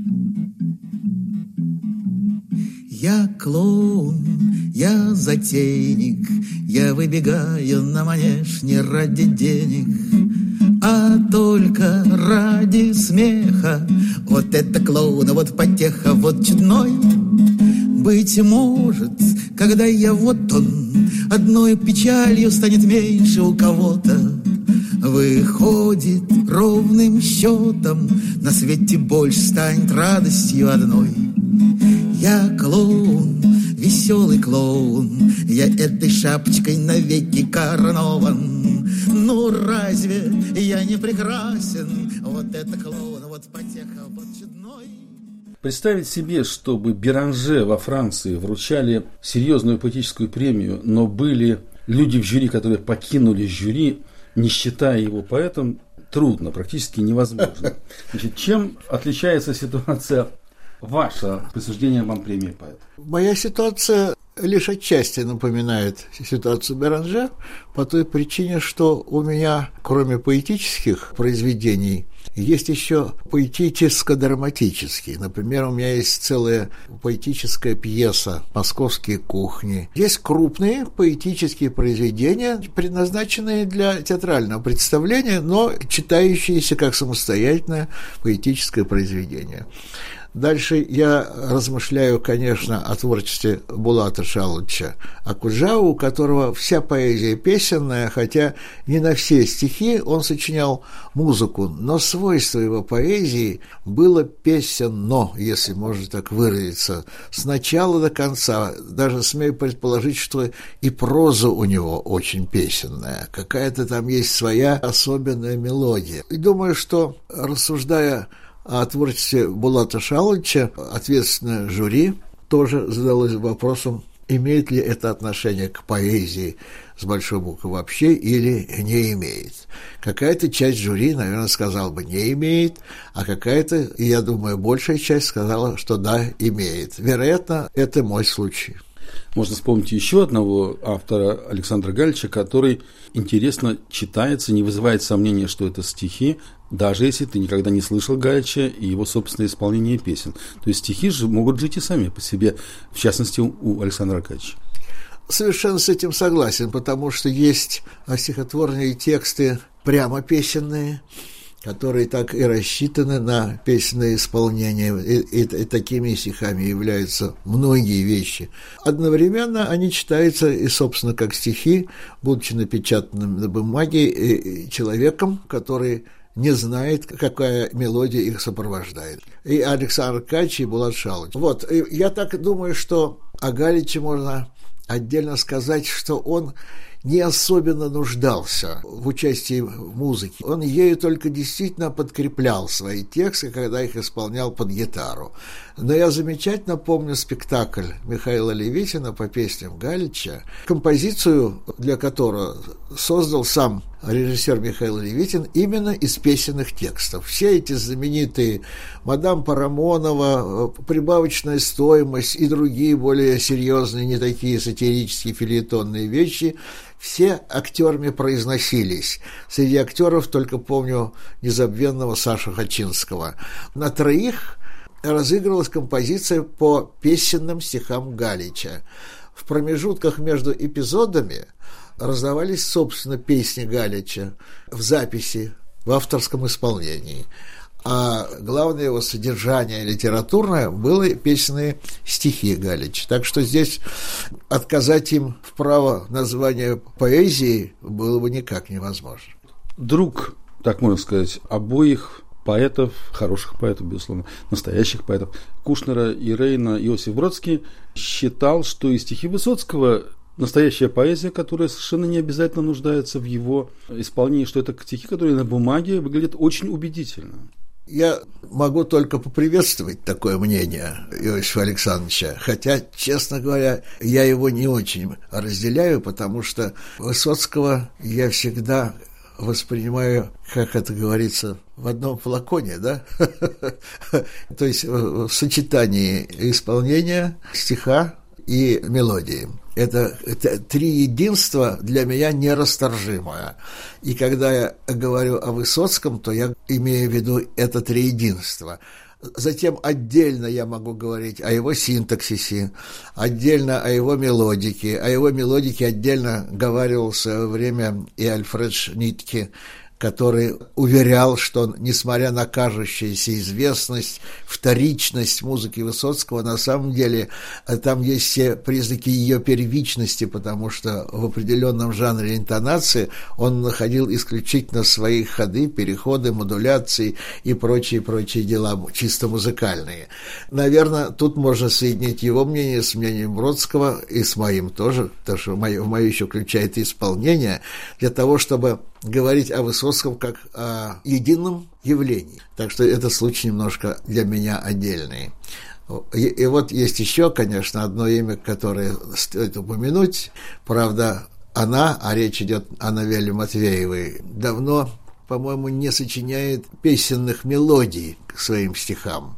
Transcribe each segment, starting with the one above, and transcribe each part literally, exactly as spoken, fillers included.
Я клоун, я затейник, я выбегаю на манеж не ради денег, а только ради смеха. Вот это клоун, а вот потеха, вот чудной. Быть может, когда я вот он, одной печалью станет меньше у кого-то. Выходит ровным счетом, на свете больше станет радостью одной. Я клоун, веселый клоун, я этой шапочкой навеки коронован. Ну разве я не прекрасен? Вот это клоун, вот потеха, вот чудной. Представить себе, чтобы Беранже во Франции вручали серьезную поэтическую премию, но были люди в жюри, которые покинули жюри, не считая его поэтом, трудно, практически невозможно. Значит, чем отличается ситуация ваша, присуждение вам премии поэта? Моя ситуация лишь отчасти напоминает ситуацию Беранже, по той причине, что у меня, кроме поэтических произведений, есть еще поэтическо-драматические. Например, у меня есть целая поэтическая пьеса «Московские кухни». Есть крупные поэтические произведения, предназначенные для театрального представления, но читающиеся как самостоятельное поэтическое произведение. Дальше я размышляю, конечно, о творчестве Булата Шалыча Окуджавы, у которого вся поэзия песенная, хотя не на все стихи он сочинял музыку, но свойство его поэзии было песенно, если можно так выразиться, с начала до конца. Даже смею предположить, что и проза у него очень песенная, какая-то там есть своя особенная мелодия. И думаю, что, рассуждая о творчестве Булата Шалыча, ответственное жюри тоже задалось вопросом, имеет ли это отношение к поэзии с большой буквы вообще или не имеет. Какая-то часть жюри, наверное, сказала бы не имеет, а какая-то, и я думаю, большая часть сказала, что да, имеет. Вероятно, это мой случай. Можно вспомнить еще одного автора, Александра Галича, который интересно читается, не вызывает сомнения, что это стихи, даже если ты никогда не слышал Галича и его собственное исполнение песен. То есть стихи же могут жить и сами по себе, в частности, у Александра Галича. Совершенно с этим согласен, потому что есть стихотворные тексты прямо песенные, которые так и рассчитаны на песенное исполнение, и, и, и такими стихами являются многие вещи. Одновременно они читаются и, собственно, как стихи, будучи напечатанными на бумаге, и, и человеком, который не знает, какая мелодия их сопровождает. И Александр Галич, и Булат Шалыч. Вот, и я так думаю, что о Галиче можно отдельно сказать, что он не особенно нуждался в участии в музыке. Он ею только действительно подкреплял свои тексты, когда их исполнял под гитару. Но я замечательно помню спектакль Михаила Левитина по песням Галича, композицию для которого создал сам режиссер Михаил Левитин именно из песенных текстов. Все эти знаменитые «Мадам Парамонова», «Прибавочная стоимость» и другие более серьезные, не такие сатирические фельетонные вещи все актерами произносились. Среди актеров только помню незабвенного Сашу Хачинского. На троих разыгрывалась композиция по песенным стихам Галича. В промежутках между эпизодами раздавались, собственно, песни Галича в записи, в авторском исполнении. А главное его содержание литературное было песенные стихи Галича. Так что здесь отказать им в право названия поэзии было бы никак невозможно. Друг, так можно сказать, обоих поэтов, хороших поэтов, безусловно, настоящих поэтов, Кушнера и Рейна, Иосиф Бродский, считал, что и стихи Высоцкого настоящая поэзия, которая совершенно не обязательно нуждается в его исполнении, что это стихи, которые на бумаге выглядят очень убедительно. Я могу только поприветствовать такое мнение Иосифа Александровича, хотя, честно говоря, я его не очень разделяю, потому что Высоцкого я всегда воспринимаю, как это говорится, в одном флаконе, да? То есть в сочетании исполнения стиха и мелодии. Это, это три единства для меня нерасторжимое. И когда я говорю о Высоцком, то я имею в виду это триединство. Затем отдельно я могу говорить о его синтаксисе, отдельно о его мелодике. О его мелодике отдельно говаривал в свое время и Альфред Шнитке, который уверял, что, несмотря на кажущуюся известность, вторичность музыки Высоцкого, на самом деле там есть все признаки ее первичности, потому что в определенном жанре интонации он находил исключительно свои ходы, переходы, модуляции и прочие-прочие дела, чисто музыкальные. Наверное, тут можно соединить его мнение с мнением Бродского и с моим тоже, потому что в мое, в мое еще включает исполнение, для того, чтобы говорить о Высоцком как о едином явлении. Так что это случай немножко для меня отдельный. И, и вот есть еще, конечно, одно имя, которое стоит упомянуть. Правда, она, а речь идет о Новелле Матвеевой, давно, по-моему, не сочиняет песенных мелодий к своим стихам.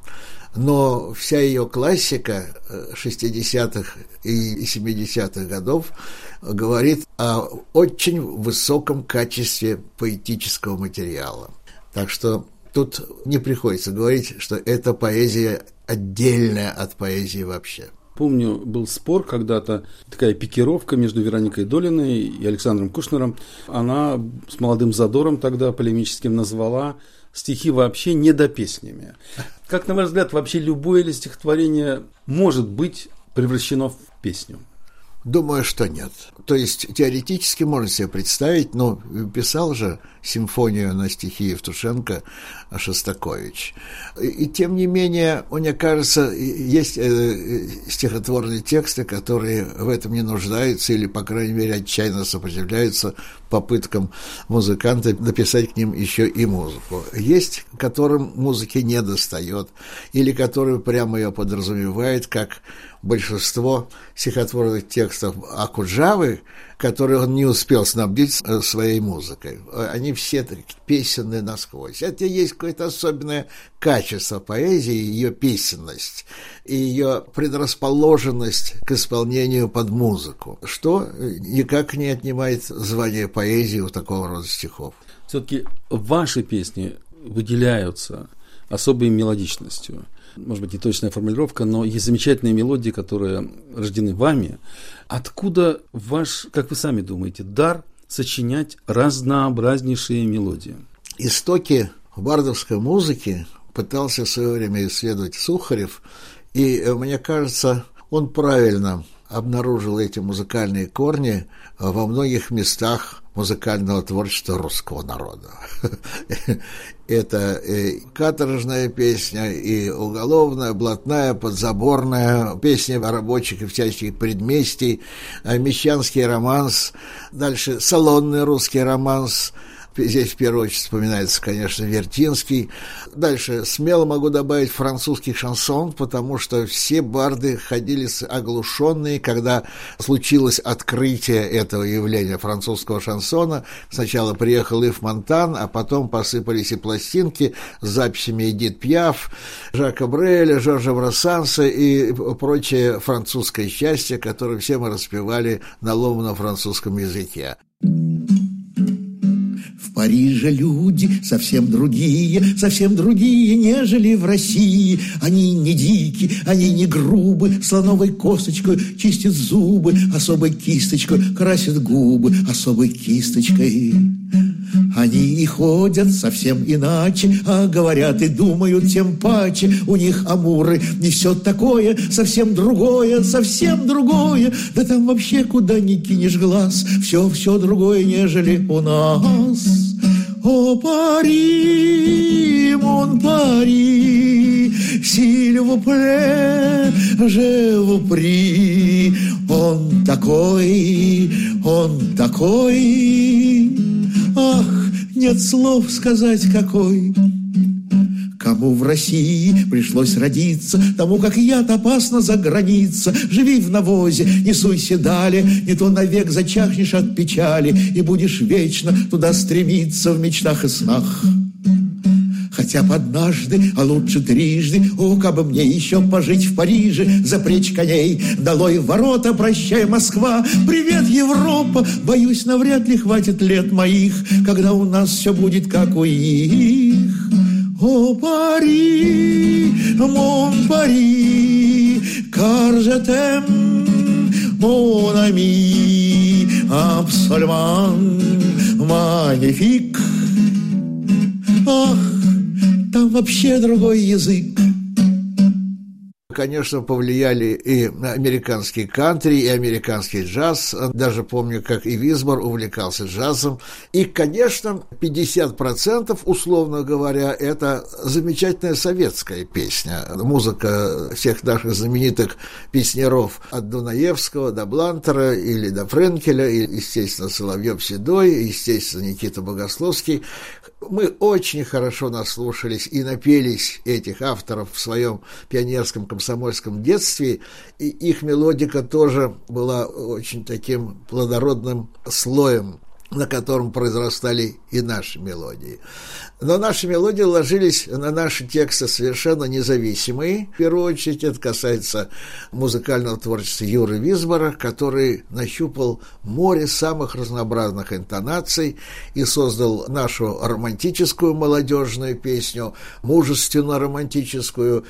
Но вся ее классика шестидесятых и семидесятых годов говорит о очень высоком качестве поэтического материала. Так что тут не приходится говорить, что это поэзия отдельная от поэзии вообще. Помню, был спор когда-то, такая пикировка между Вероникой Долиной и Александром Кушнером. Она с молодым задором тогда полемическим назвала стихи вообще недопеснями. Как, на ваш взгляд, вообще любое ли стихотворение может быть превращено в песню? Думаю, что нет. То есть теоретически можно себе представить, но писал же симфонию на стихи Евтушенко Шостакович. И, и тем не менее, мне кажется, есть э, стихотворные тексты, которые в этом не нуждаются или, по крайней мере, отчаянно сопротивляются попыткам музыканта написать к ним еще и музыку. Есть, которым музыки не достает, или которые прямо ее подразумевают, как большинство стихотворных текстов Окуджавы, которые он не успел снабдить своей музыкой. Они все песенные насквозь. Это и есть какое-то особенное качество поэзии, ее песенность и ее предрасположенность к исполнению под музыку, что никак не отнимает звание поэзии у такого рода стихов. Все-таки ваши песни выделяются особой мелодичностью. Может быть, не точная формулировка, но есть замечательные мелодии, которые рождены вами. Откуда ваш, как вы сами думаете, дар сочинять разнообразнейшие мелодии? Истоки бардовской музыки пытался в свое время исследовать Сухарев, и, мне кажется, он правильно обнаружил эти музыкальные корни во многих местах музыкального творчества русского народа. Это и каторжная песня, и уголовная, блатная, подзаборная, песня рабочих и всяческих предместий, мещанский романс, дальше салонный русский романс. Здесь в первую очередь вспоминается, конечно, Вертинский. Дальше смело могу добавить французский шансон, потому что все барды ходили оглушенные, когда случилось открытие этого явления французского шансона. Сначала приехал Ив Монтан, а потом посыпались и пластинки с записями Эдит Пиаф, Жака Бреля, Жоржа Брассанса и прочее французское счастье, которое все мы распевали на ломаном французском языке. В Париже люди совсем другие, совсем другие, нежели в России. Они не дикие, они не грубы, слоновой косточкой чистят зубы, особой кисточкой красят губы, особой кисточкой. Они и ходят совсем иначе, а говорят и думают тем паче. У них амуры не все такое, совсем другое, совсем другое. Да там вообще куда ни кинешь глаз, все-все другое, нежели у нас. О, Пари, мон Пари, s'il vous plaît, je vous prie. Он такой, он такой. Ах, нет слов сказать какой. Кому в России пришлось родиться, тому, как я-то, опасно за граница. Живи в навозе, не суйся далее, не то навек зачахнешь от печали и будешь вечно туда стремиться в мечтах и снах. Хотя б однажды, а лучше трижды, о, как бы мне еще пожить в Париже, запречь коней, долой ворота, прощай, Москва, привет, Европа, боюсь, навряд ли хватит лет моих, когда у нас все будет как у их. О, Пари, мон Пари, car je t'aime, mon ami, absolument magnifique. Ах, там вообще другой язык. Конечно, повлияли и американский кантри, и американский джаз. Даже помню, как и Висбор увлекался джазом. И, конечно, пятьдесят процентов, условно говоря, это замечательная советская песня. Музыка всех наших знаменитых песняров от Дунаевского до Блантера или до Френкеля, и, естественно, Соловьев-Седой, естественно, Никита Богословский. Мы очень хорошо наслушались и напелись этих авторов в своем пионерском комсомольском детстве, и их мелодика тоже была очень таким плодородным слоем, на котором произрастали и наши мелодии. Но наши мелодии ложились на наши тексты совершенно независимые. В первую очередь это касается музыкального творчества Юры Висбора, который нащупал море самых разнообразных интонаций и создал нашу романтическую молодежную песню, мужественно-романтическую,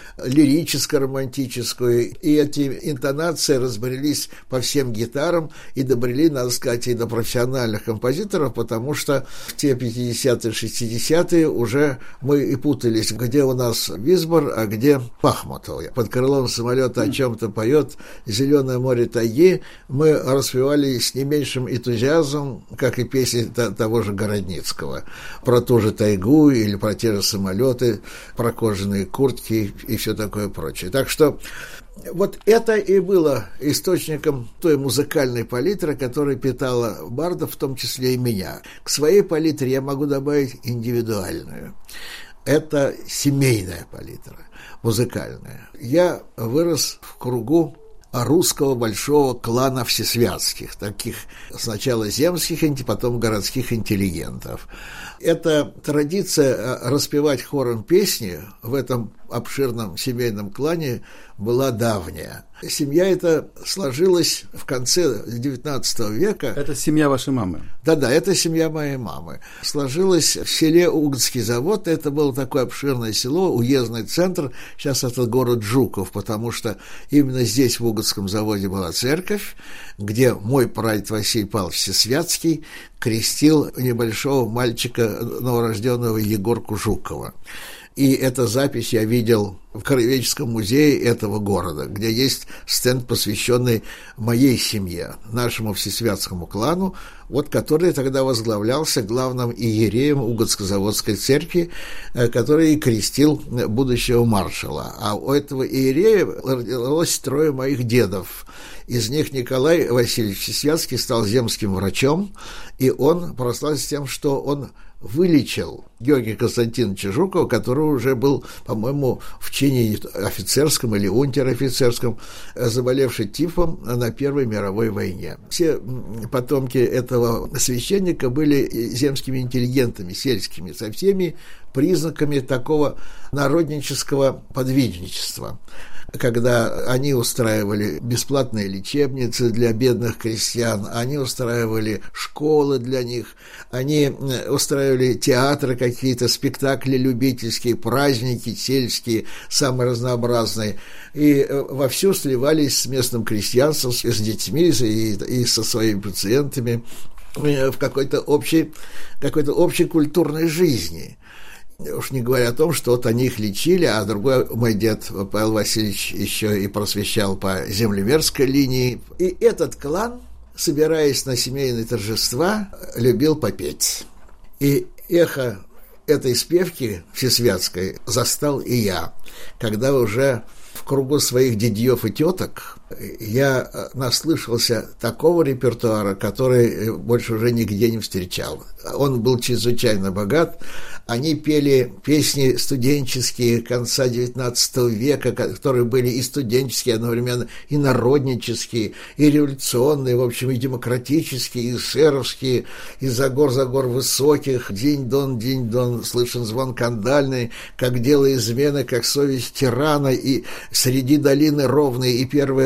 лирическо-романтическую. И эти интонации разбрелись по всем гитарам и добрели, надо сказать, и до профессиональных композиторов, потому что в те пятидесятые, шестидесятые уже мы и путались, где у нас Висбор, а где Пахмутов. Под крылом самолета о чем-то поет «Зеленое море тайги». Мы распевали с не меньшим энтузиазмом, как и песни того же Городницкого, про ту же тайгу или про те же самолеты, про кожаные куртки и все такое прочее. Так что вот это и было источником той музыкальной палитры, которая питала бардов, в том числе и меня. К своей палитре я могу добавить индивидуальную. Это семейная палитра, музыкальная. Я вырос в кругу русского большого клана всесвятских, таких сначала земских, потом городских интеллигентов. Эта традиция распевать хором песни в этом обширном семейном клане была давняя. Семья эта сложилась в конце девятнадцатого века. Это семья вашей мамы? Да-да, это семья моей мамы. Сложилась в селе Угодский завод. Это было такое обширное село, уездный центр. Сейчас это город Жуков, потому что именно здесь, в Угодском заводе, была церковь, где мой прадед Василий Павлович Всесвятский крестил небольшого мальчика, новорожденного Егорку Жукова. И эту запись я видел в Краеведческом музее этого города, где есть стенд, посвященный моей семье, нашему всесвятскому клану, вот, который тогда возглавлялся главным иереем Угодско-заводской церкви, который и крестил будущего маршала. А у этого иерея родилось трое моих дедов. Из них Николай Васильевич Всесвятский стал земским врачом, и он прославился тем, что он вылечил Георгия Константиновича Жукова, который уже был, по-моему, в чине офицерском или унтер-офицерском, заболевший тифом на Первой мировой войне. Все потомки этого священника были земскими интеллигентами, сельскими, со всеми признаками такого народнического подвижничества, когда они устраивали бесплатные лечебницы для бедных крестьян, они устраивали школы для них, они устраивали театры какие-то, спектакли любительские, праздники сельские, самые разнообразные, и вовсю сливались с местным крестьянством, с детьми и, и со своими пациентами в какой-то общей, какой-то общей культурной жизни. Уж не говоря о том, что вот они их лечили, а другой мой дед Павел Васильевич еще и просвещал по землемерской линии. И этот клан, собираясь на семейные торжества, любил попеть. И эхо этой спевки всесвятской застал и я, когда уже в кругу своих дядьев и теток я наслышался такого репертуара, который больше уже нигде не встречал. Он был чрезвычайно богат. Они пели песни студенческие конца девятнадцатого века, которые были и студенческие одновременно, и народнические, и революционные, в общем, и демократические, и эсеровские, и «За гор, за гор высоких», «Динь-дон, динь-дон», «Слышен звон кандальный», «Как дело измены, как совесть тирана», и «Среди долины ровной», и «Первая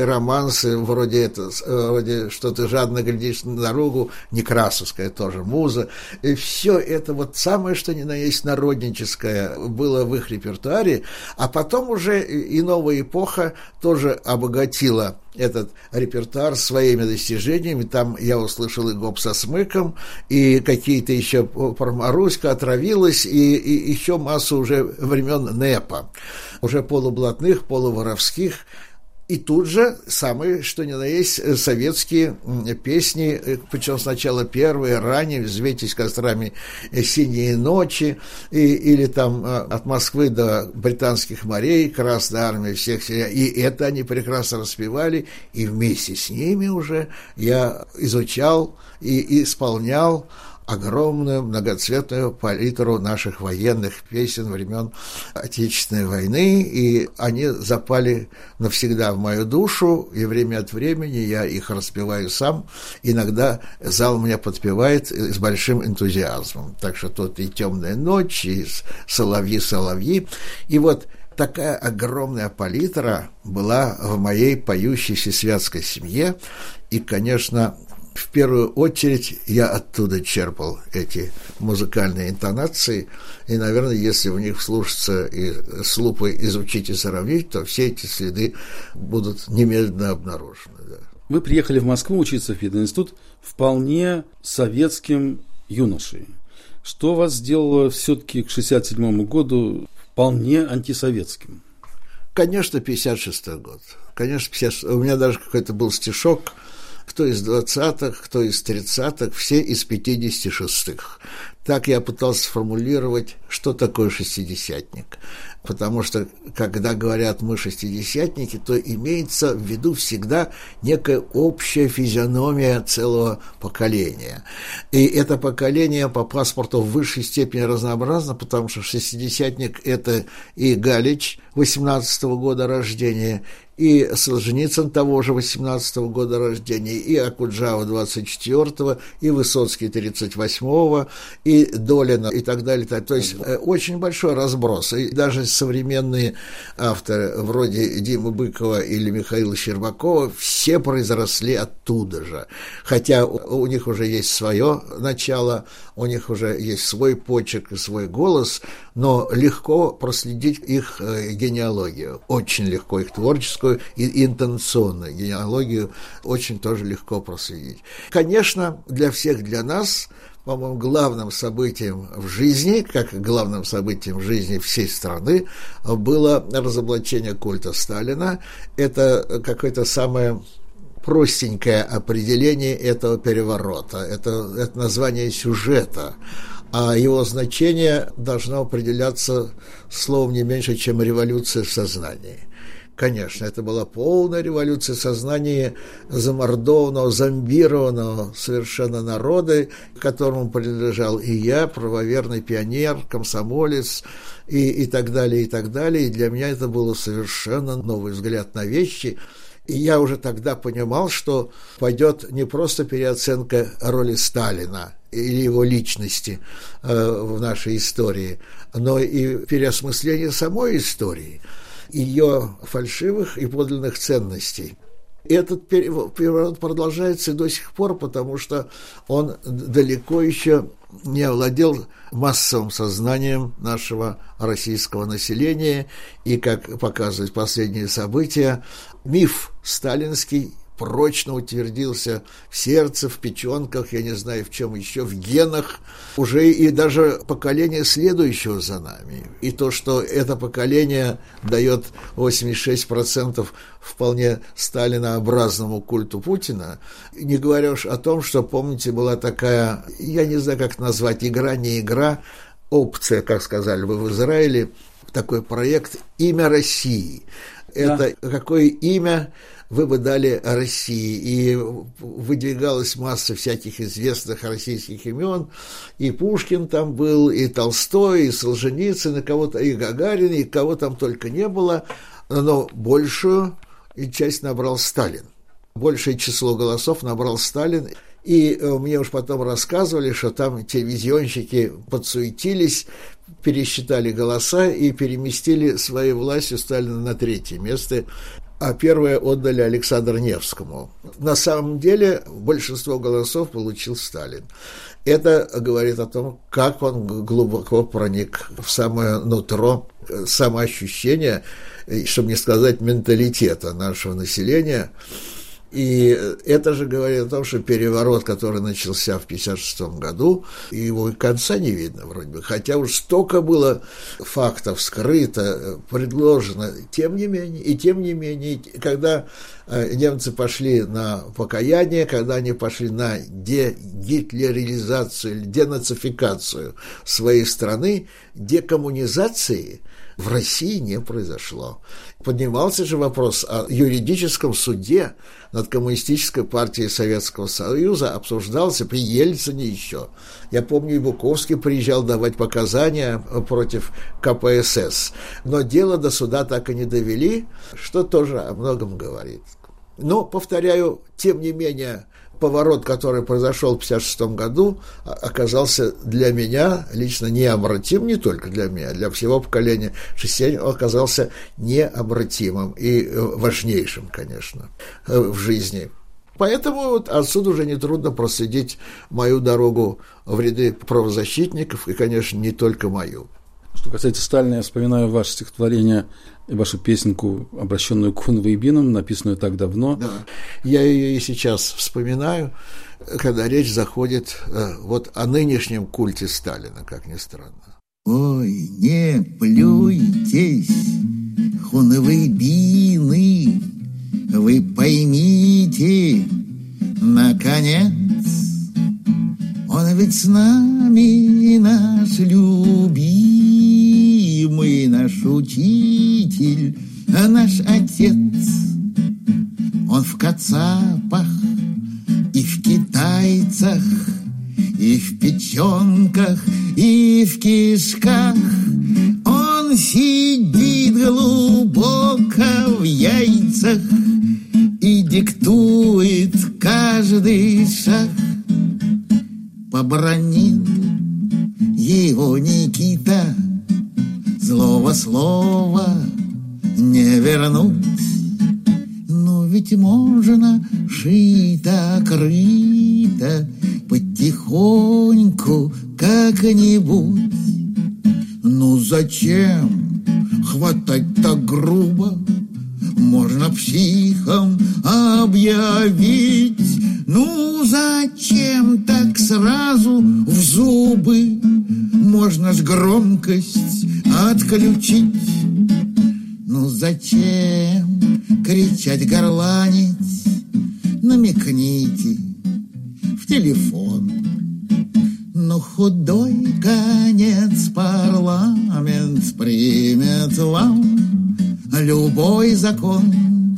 романсы, вроде, это, вроде «Что ты жадно глядишь на дорогу», некрасовская тоже муза. И все это вот самое, что ни на есть народническое, было в их репертуаре, а потом уже и новая эпоха тоже обогатила этот репертуар своими достижениями. Там я услышал и «Гоп со смыком», и какие-то еще про Маруську, «Отравилась», и, и еще массу уже времен НЭПа, уже полублатных, полуворовских. И тут же самые, что ни на есть, советские песни, причем сначала первые, ранние, «Взвейтесь кострами синие ночи», и, или там «От Москвы до британских морей», «Красная армия», всех, и это они прекрасно распевали, и вместе с ними уже я изучал и исполнял огромную многоцветную палитру наших военных песен времен Отечественной войны, и они запали навсегда в мою душу, и время от времени я их распеваю сам. Иногда зал меня подпевает с большим энтузиазмом. Так что тут и «Темная ночь», и «Соловьи, соловьи». И вот такая огромная палитра была в моей поющейся святской семье, и, конечно, в первую очередь я оттуда черпал эти музыкальные интонации, и, наверное, если в них вслушаться и с лупой изучить и сравнить, то все эти следы будут немедленно обнаружены. Да. Вы приехали в Москву учиться в пединститут вполне советским юношей. Что вас сделало все-таки к шестьдесят седьмому году вполне антисоветским? Конечно, пятьдесят шестой год. Конечно, пятьдесят... у меня даже какой-то был стишок, кто из двадцатых, кто из тридцатых, все из пятидесяти шестых. Так я пытался сформулировать, что такое шестидесятник. Потому что, когда говорят «мы шестидесятники», то имеется в виду всегда некая общая физиономия целого поколения. И это поколение по паспорту в высшей степени разнообразно, потому что шестидесятник – это и Галич восемнадцатого года рождения, и Солженицын того же восемнадцатого года рождения, и Окуджава двадцать четвёртого, и Высоцкий тридцать восьмого, и Долина, и так далее. То есть очень большой разброс. И даже современные авторы, вроде Димы Быкова или Михаила Щербакова, все произросли оттуда же. Хотя у них уже есть свое начало, у них уже есть свой почерк и свой голос, но легко проследить их генеалогию. Очень легко их творческую и интонационную генеалогию очень тоже легко проследить. Конечно, для всех, для нас, по-моему, главным событием в жизни, как главным событием в жизни всей страны, было разоблачение культа Сталина. Это какое-то самое простенькое определение этого переворота. Это, это название сюжета. А его значение должно определяться словом не меньше, чем революция в сознании. Конечно, это была полная революция сознания замордованного, зомбированного совершенно народа, к которому принадлежал и я, правоверный пионер, комсомолец, и, и так далее, и так далее. И для меня это был совершенно новый взгляд на вещи. И я уже тогда понимал, что пойдет не просто переоценка роли Сталина или его личности э, в нашей истории, но и переосмысление самой истории, ее фальшивых и подлинных ценностей. Этот переворот продолжается и до сих пор, потому что он далеко еще не овладел массовым сознанием нашего российского населения, и, как показывают последние события, миф сталинский прочно утвердился в сердце, в печенках, я не знаю, в чем еще, в генах, уже и даже поколение следующего за нами. И то, что это поколение дает восемьдесят шесть процентов вполне сталинообразному культу Путина, не говоря уж о том, что, помните, была такая, я не знаю, как назвать, игра, не игра, опция, как сказали вы в Израиле, такой проект «Имя России». Это да. Какое имя вы бы дали России? И выдвигалась масса всяких известных российских имен. И Пушкин там был, и Толстой, и Солженицын, и кого-то, и Гагарин, и кого там только не было. Но большую часть набрал Сталин. Большее число голосов набрал Сталин. И мне уж потом рассказывали, что там телевизионщики подсуетились, пересчитали голоса и переместили своей властью Сталина на третье место. а первое отдали Александру Невскому. На самом деле большинство голосов получил Сталин. Это говорит о том, как он глубоко проник в самое нутро, самоощущение, чтобы не сказать менталитета нашего населения. И это же говорит о том, что переворот, который начался в пятьдесят шестом году, его конца не видно вроде бы, хотя уж столько было фактов скрыто, предложено, тем не менее, и тем не менее, когда немцы пошли на покаяние, когда они пошли на дегитлеризацию, денацификацию своей страны, декоммунизации в России не произошло. Поднимался же вопрос о юридическом суде над Коммунистической партией Советского Союза, обсуждался при Ельцине еще. Я помню, и Буковский приезжал давать показания против ка пэ эс эс. Но дело до суда так и не довели, что тоже о многом говорит. Но, повторяю, тем не менее, поворот, который произошел в пятьдесят шестом году, оказался для меня лично необратим, не только для меня, для всего поколения шестидесятых, он оказался необратимым и важнейшим, конечно, в жизни. Поэтому вот отсюда уже нетрудно проследить мою дорогу в ряды правозащитников, и, конечно, не только мою. Что касается Сталина, я вспоминаю ваше стихотворение и вашу песенку, обращенную к хунвейбинам, написанную так давно. Да. Я ее и сейчас вспоминаю, когда речь заходит э, вот о нынешнем культе Сталина, как ни странно. Ой, не плюйтесь, хунвейбины, вы поймите, наконец, он ведь с нами наш любимый, наш учитель, наш отец. Он в кацапах и в китайцах, и в печенках, и в кишках. Он сидит глубоко в яйцах и диктует каждый шаг. Побранил его Никита, злого слова не вернуть. Но ведь можно шито-крыто, потихоньку как-нибудь. Ну зачем хватать так грубо? Можно психом объявить. Ну зачем так сразу в зубы? Можно ж громкость отключить. Ну зачем кричать, горланить? Намекните в телефон. Но худой конец парламент примет вам любой закон.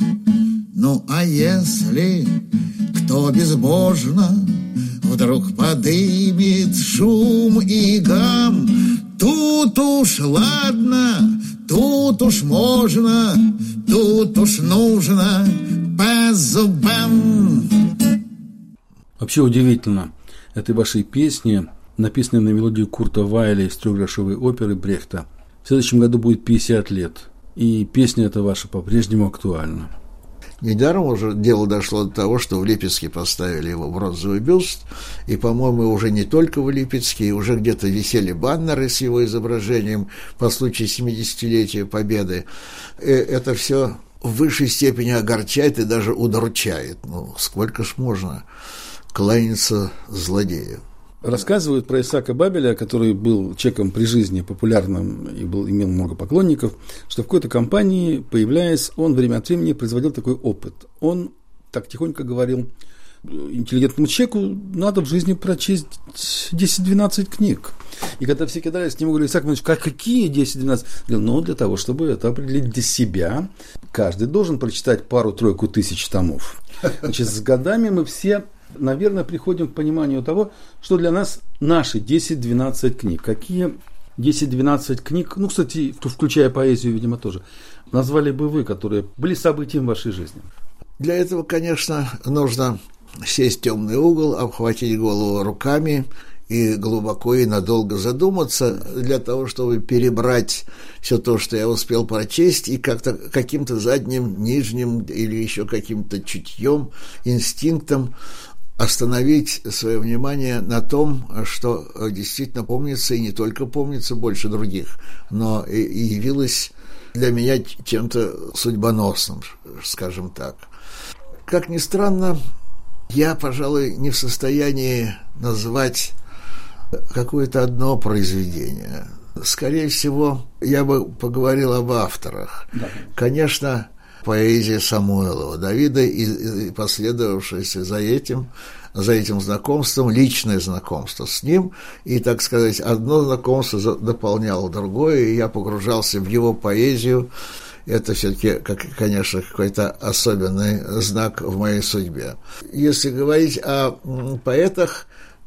Ну а если кто безбожно вдруг подымет шум и гам, тут уж ладно, тут уж можно, тут уж нужно по зубам. Вообще удивительно, этой вашей песни, написанной на мелодию Курта Вайля из трехгрошовой оперы Брехта, в следующем году будет пятьдесят лет, и песня эта ваша по-прежнему актуальна. Недаром уже дело дошло до того, что в Липецке поставили его бронзовый бюст, и, по-моему, уже не только в Липецке, уже где-то висели баннеры с его изображением по случаю семидесятилетия Победы. И это все в высшей степени огорчает и даже удручает. Ну, сколько ж можно кланяться злодею? Рассказывают про Исаака Бабеля, который был человеком при жизни популярным и был, имел много поклонников, что в какой-то компании, появляясь, он время от времени производил такой опыт. Он так тихонько говорил: интеллигентному человеку надо в жизни прочесть десять-двенадцать книг. И когда все кидались к нему, говорили: Исаак Иванович, как, какие десять-двенадцать? Говорил: ну, для того, чтобы это определить для себя, каждый должен прочитать пару-тройку тысяч томов. Значит, с годами мы все, наверное, приходим к пониманию того, что для нас наши десять-двенадцать книг. Какие десять-двенадцать книг, ну, кстати, включая поэзию, видимо, тоже, назвали бы вы, которые были событием в вашей жизни? Для этого, конечно, нужно сесть в темный угол, обхватить голову руками и глубоко и надолго задуматься для того, чтобы перебрать все то, что я успел прочесть, и как-то каким-то задним, нижним или еще каким-то чутьем, инстинктом остановить свое внимание на том, что действительно помнится, и не только помнится больше других, но и, и явилось для меня чем-то судьбоносным, скажем так. Как ни странно, я, пожалуй, не в состоянии назвать какое-то одно произведение. Скорее всего, я бы поговорил об авторах. Да. Конечно, поэзия Самойлова Давида и, и последовавшаяся за этим, за этим знакомством, личное знакомство с ним, и, так сказать, одно знакомство дополняло другое, и я погружался в его поэзию. Это все-таки, как, конечно, какой-то особенный знак в моей судьбе. Если говорить о поэтах,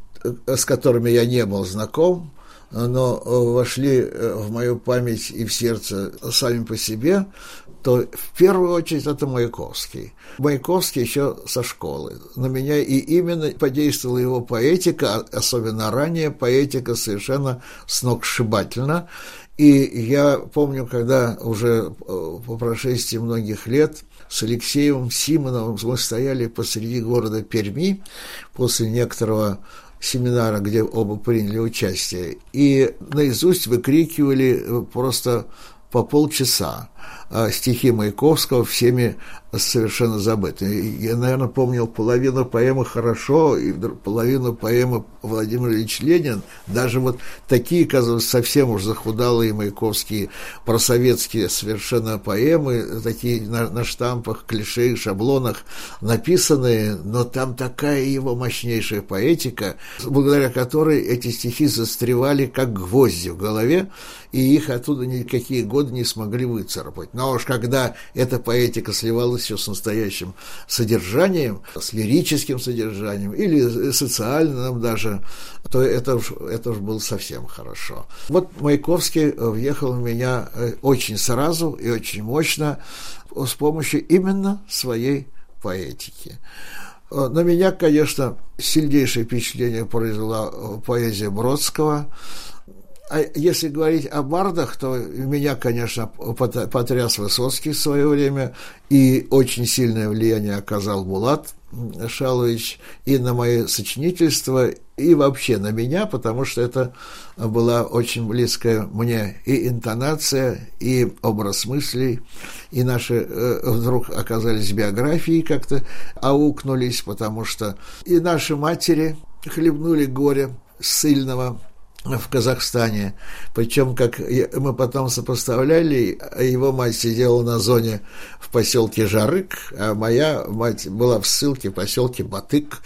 с которыми я не был знаком, но вошли в мою память и в сердце сами по себе, то в первую очередь это Маяковский. Маяковский еще со школы. На меня и именно подействовала его поэтика, особенно ранняя поэтика, совершенно сногсшибательно. И я помню, когда уже по прошествии многих лет с Алексеем Симоновым мы стояли посреди города Перми после некоторого семинара, где оба приняли участие, и наизусть выкрикивали просто по полчаса стихи Маяковского, всеми совершенно забыты. Я, наверное, помнил половину поэмы хорошо, и половину поэмы Владимир Ильич Ленин. Даже вот такие, казалось, совсем уж захудалые маяковские просоветские совершенно поэмы, такие на, на штампах, клише и шаблонах написанные, но там такая его мощнейшая поэтика, благодаря которой эти стихи застревали как гвозди в голове, и их оттуда никакие годы не смогли выцарапать. Но уж когда эта поэтика сливалась все с настоящим содержанием, с лирическим содержанием или социальным даже, то это уж, это уж было совсем хорошо. Вот Маяковский въехал в меня очень сразу и очень мощно с помощью именно своей поэтики. На меня, конечно, сильнейшее впечатление произвела поэзия Бродского. А если говорить о бардах, то меня, конечно, потряс Высоцкий в свое время, и очень сильное влияние оказал Булат Шалович и на мое сочинительство, и вообще на меня, потому что это была очень близкая мне и интонация, и образ мыслей, и наши э, вдруг оказались биографии как-то аукнулись, потому что и наши матери хлебнули горе ссыльного в Казахстане. Причем, как мы потом сопоставляли, его мать сидела на зоне в поселке Жарык, а моя мать была в ссылке в поселке Батык,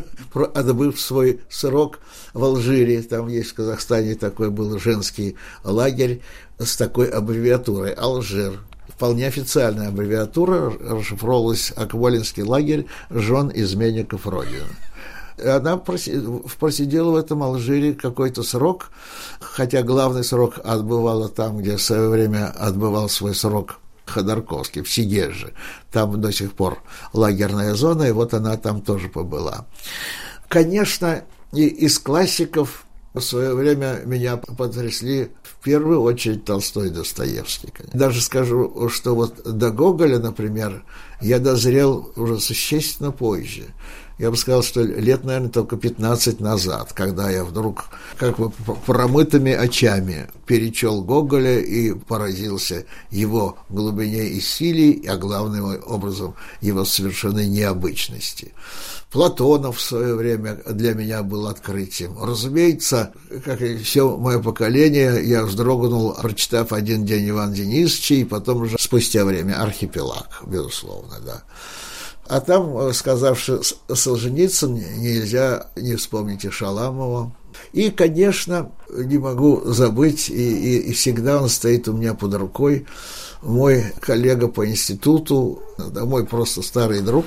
отбыв свой срок в Алжире. Там есть в Казахстане такой был женский лагерь с такой аббревиатурой «Алжир». Вполне официальная аббревиатура, расшифровывалась «Акволинский лагерь жен изменников Родины». Она просидела в этом Алжире какой-то срок, хотя главный срок отбывала там, где в свое время отбывал свой срок Ходорковский, в Сегеже. Там до сих пор лагерная зона, и вот она там тоже побыла. Конечно, и из классиков в свое время меня потрясли в первую очередь Толстой и Достоевский. Даже скажу, что вот до Гоголя, например, я дозрел уже существенно позже. Я бы сказал, что лет, наверное, только пятнадцать назад, когда я вдруг как бы промытыми очами перечел Гоголя и поразился его глубине и силе, а главным образом его совершенной необычности. Платонов в свое время для меня был открытием. Разумеется, как и все мое поколение, я вздрогнул, прочитав «Один день» Ивана Денисовича, и потом уже спустя время «Архипелаг», безусловно, да. А там, сказавши Солженицын, нельзя не вспомнить и Шаламова. И, конечно, не могу забыть, и, и, и всегда он стоит у меня под рукой, мой коллега по институту, да, мой просто старый друг,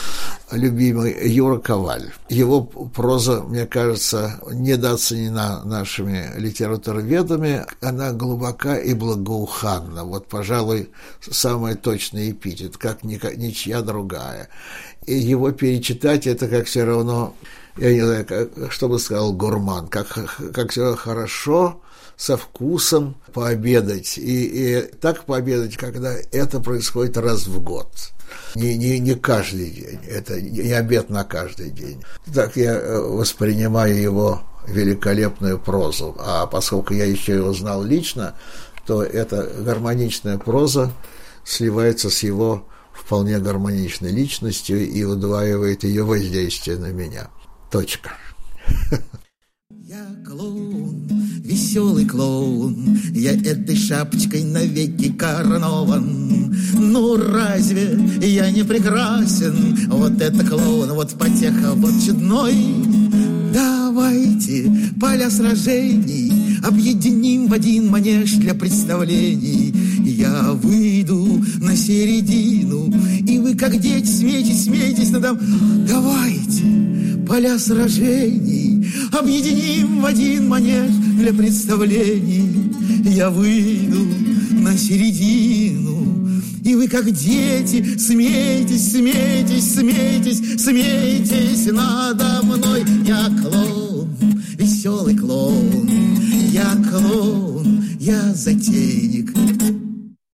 любимый Юра Коваль. Его проза, мне кажется, недооценена нашими литературоведами. Она глубока и благоуханна. Вот, пожалуй, самый точный эпитет, как ничья другая. И его перечитать, это как все равно я не знаю, как, что бы сказал гурман, как, как все хорошо, со вкусом пообедать. И, и так пообедать, когда это происходит раз в год. Не, не, не каждый день, это не обед на каждый день. Так я воспринимаю его великолепную прозу. А поскольку я еще его знал лично, то эта гармоничная проза сливается с его вполне гармоничной личностью и удваивает ее воздействие на меня. Точка. Я клоун, веселый клоун, я этой шапочкой навеки коронован. Ну разве я не прекрасен? Вот это клоун, вот потеха, вот чудной. Давайте поля сражений объединим в один манеж для представлений. Я выйду на середину, и вы, как дети, смейтесь, смейтесь надо мной. Давайте поля сражений объединим в один манеж для представлений. Я выйду на середину, и вы, как дети, смейтесь, смейтесь, смейтесь, смейтесь надо мной. Я клоун, веселый клоун, я клоун, я затейник.